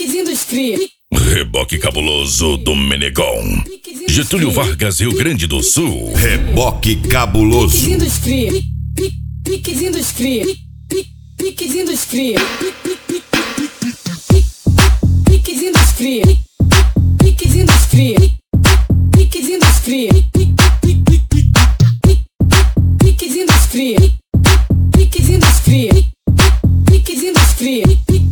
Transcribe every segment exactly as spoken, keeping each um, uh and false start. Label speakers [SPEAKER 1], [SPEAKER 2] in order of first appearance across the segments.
[SPEAKER 1] Piquezinho dos cria.
[SPEAKER 2] Reboque cabuloso do Menegão. Getúlio Vargas, Rio Grande do Sul.
[SPEAKER 3] Reboque cabuloso.
[SPEAKER 1] Piquezinho dos cria. Piquezinho dos cria. Piquezinho dos cria. Piquezinho dos cria. Piquezinho dos cria. Piquezinho dos cria. Piquezinho dos cria. Piquezinho dos cria. Piquezinho dos cria.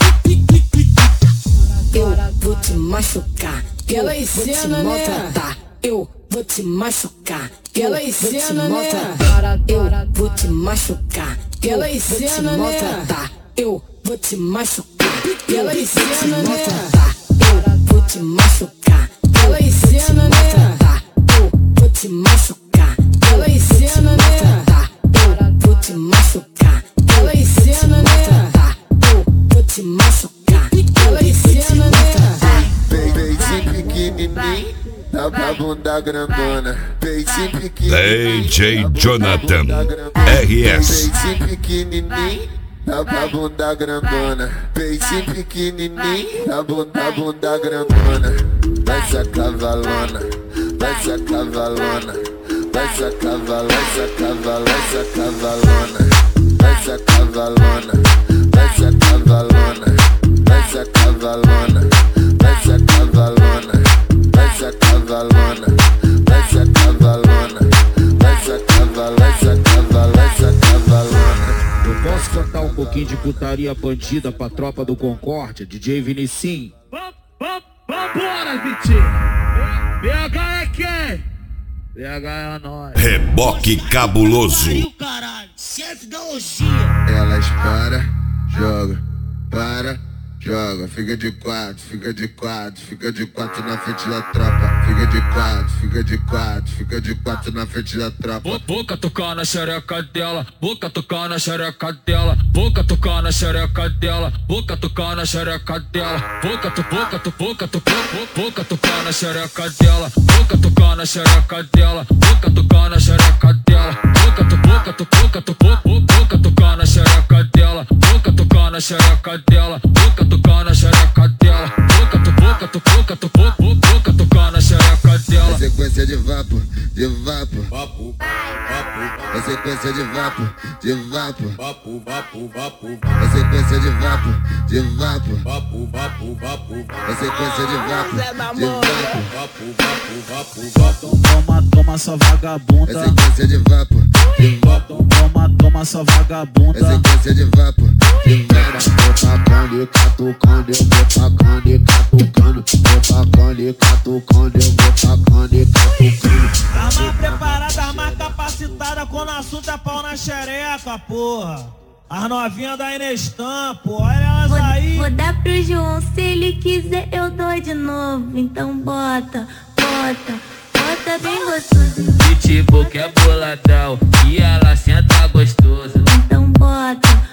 [SPEAKER 1] Eu vou te machucar,
[SPEAKER 4] Aquela
[SPEAKER 1] eu vou te
[SPEAKER 4] cena,
[SPEAKER 1] maltratar. Eu vou te machucar, eu
[SPEAKER 4] Aquela
[SPEAKER 1] vou te
[SPEAKER 4] cena, né?
[SPEAKER 1] maltratar. Eu vou te machucar, eu
[SPEAKER 4] Aquela
[SPEAKER 1] vou te
[SPEAKER 4] cena, né?
[SPEAKER 1] maltratar. Eu vou te machucar, eu
[SPEAKER 4] Aquela
[SPEAKER 1] vou te
[SPEAKER 4] cena, né?
[SPEAKER 1] maltratar. Eu vou te machucar, eu
[SPEAKER 4] Aquela
[SPEAKER 1] vou te
[SPEAKER 4] cena, né?
[SPEAKER 1] maltratar. Eu vou te machucar, eu
[SPEAKER 4] Aquela
[SPEAKER 1] vou te
[SPEAKER 4] cena, né?
[SPEAKER 1] maltratar. Eu vou te machucar, eu
[SPEAKER 4] Aquela
[SPEAKER 1] vou te
[SPEAKER 4] cena, né?
[SPEAKER 1] maltratar. Eu vou te machucar, eu
[SPEAKER 4] Aquela
[SPEAKER 1] vou te
[SPEAKER 4] cena, né?
[SPEAKER 1] maltratar.
[SPEAKER 5] Peitinho pequenininho, tá pra bunda grandona. Peitinho pequenininho,
[SPEAKER 2] D J Jonathan,
[SPEAKER 5] tá pra bunda grandona.
[SPEAKER 2] R S.
[SPEAKER 5] Peitinho pequenininho, tá pra bunda grandona. Peitinho pequenininho, tá bunda, bunda grandona. Vai se cavalona, vai se cavalona, vai se cavalona, vai se cavalona, vai se cavalona, vai se cavalona, vai se cavalona, vai se cavalona, vai se cavalona, vai se cavalona, vai se cavalona, vai se cavalona, vai se cavalona, vai se cavalona.
[SPEAKER 6] Eu posso cantar um pouquinho de putaria bandida pra tropa do Concórdia, D J Vinicinho? Vambora, Vitinho! B H é quem? B H é nós.
[SPEAKER 3] Reboque cabuloso.
[SPEAKER 7] Caralho, chefe da orgia.
[SPEAKER 5] Elas para, joga, para, joga. Fica de quatro, fica de quatro, fica de quatro na frente da tropa. Fica de quatro, fica de quatro, fica de quatro na frente da tropa.
[SPEAKER 6] Boca tocar na xereca dela, boca tocar na xereca dela, boca tocar na xereca dela, boca tocar na xereca dela, boca to boca to boca to boca tocar na xereca dela, boca tocar na xereca dela, boca tocar na xereca dela, boca to boca to boca to boca tocar na xereca dela, boca tocar na xereca dela, boca tocar na xereca dela, boca to boca to boca to boca tocar na xereca dela.
[SPEAKER 5] Sequência de vapo, de vapo, vapo, vapo. É sequência de vapo, de vapo, vapo, vapo, vapo. É sequência de vapo, de vapo, vapo, vapo, vapo. É sequência de vapo, de vapo, vapo, vapo, vapo, vapo.
[SPEAKER 6] Toma, toma sua vagabunda.
[SPEAKER 5] É sequência de vapo, de vapo.
[SPEAKER 6] Toma, toma sua vagabunda.
[SPEAKER 5] É sequência de vapo, de vapo.
[SPEAKER 8] Vou tacando e catucando, eu vou tacando e catucando. Vou tacando e catucando, eu vou tacando e catucando.
[SPEAKER 7] Arma preparada, arma capacitada, quando o assunto é pau na xereca, porra. As novinhas da Inestam, porra, olha elas
[SPEAKER 9] Vou,
[SPEAKER 7] aí.
[SPEAKER 9] vou dar pro João, se ele quiser eu dou de novo. Então bota, bota, bota bem gostoso.
[SPEAKER 6] Pitbull que é boladão e ela senta gostoso.
[SPEAKER 9] Então bota,